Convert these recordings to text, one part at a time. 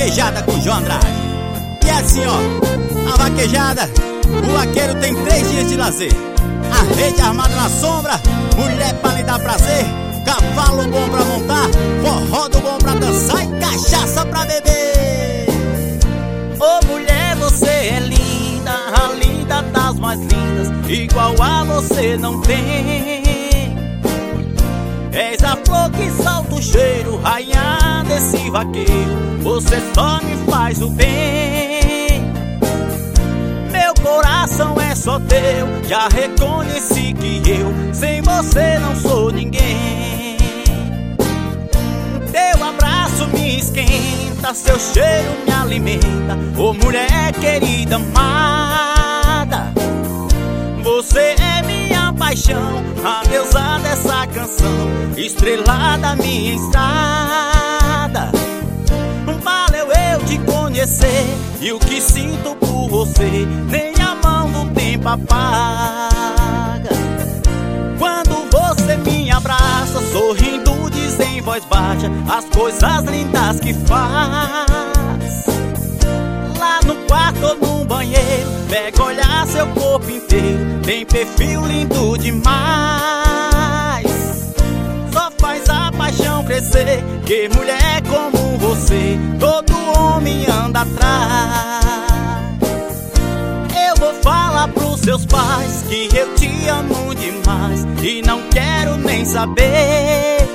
vaquejada com João Andrade. E é assim, ó, a vaquejada, o vaqueiro tem 3 dias de lazer. A rede armada na sombra, mulher pra lhe dar prazer, cavalo bom pra montar, forró do bom pra dançar e cachaça pra beber. Ô mulher, você é linda, a linda das mais lindas, igual a você não tem. És a flor que solta o cheiro, rainha desse vaqueiro, você só me faz o bem. Meu coração é só teu, já reconheci que eu sem você não sou ninguém. Teu abraço me esquenta, seu cheiro me alimenta, ô mulher querida amada. Você é minha paixão, a deusa dessa canção, estrela da minha estrada. Valeu eu te conhecer, e o que sinto por você nem a mão do tempo apaga. Quando você me abraça, sorrindo diz em voz baixa as coisas lindas que faz. Lá no quarto ou no banheiro, pega olhar seu corpo inteiro, tem perfil lindo demais. Só faz a paixão crescer, que mulher como você todo homem anda atrás. Eu vou falar pros seus pais que eu te amo demais e não quero nem saber.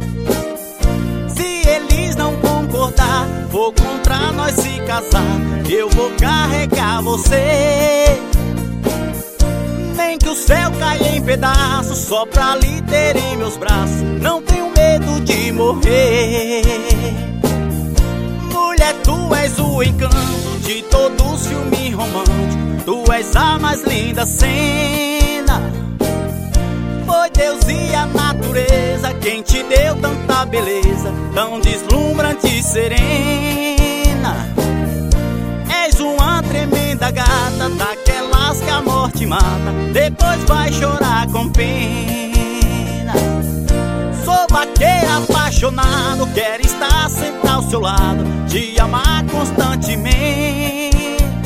Se eles não concordar, vou contra nós se casar, eu vou carregar você. Nem que o céu caia em pedaços, só pra lhe ter em meus braços, não tenho medo de morrer. Mulher, tu és o encanto de todo os filmes românticos, tu és a mais linda cena. Foi Deus e a natureza quem te deu tanta beleza, tão deslumbrante e serena. És uma tremenda gata, daquelas que a morte mata, depois vai chorar com pena. Sou vaqueiro apaixonado, quero estar sempre ao seu lado, te amar constantemente.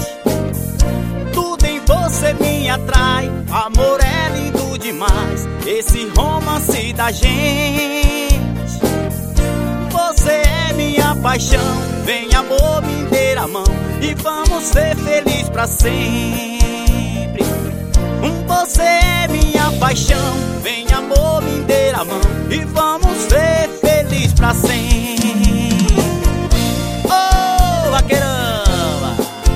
Tudo em você me atrai, amor é lindo demais, esse romance da gente. Você é minha paixão, vem amor me der a mão e vamos ser felizes pra sempre. Você é minha paixão, vem amor me der a mão e vamos ser felizes pra sempre. Ô vaqueirama,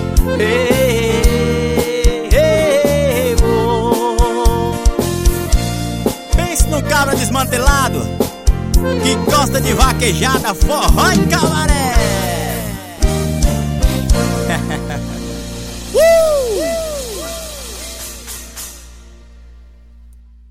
pense no cabra desmantelado que gosta de vaquejada, forró e cabaré.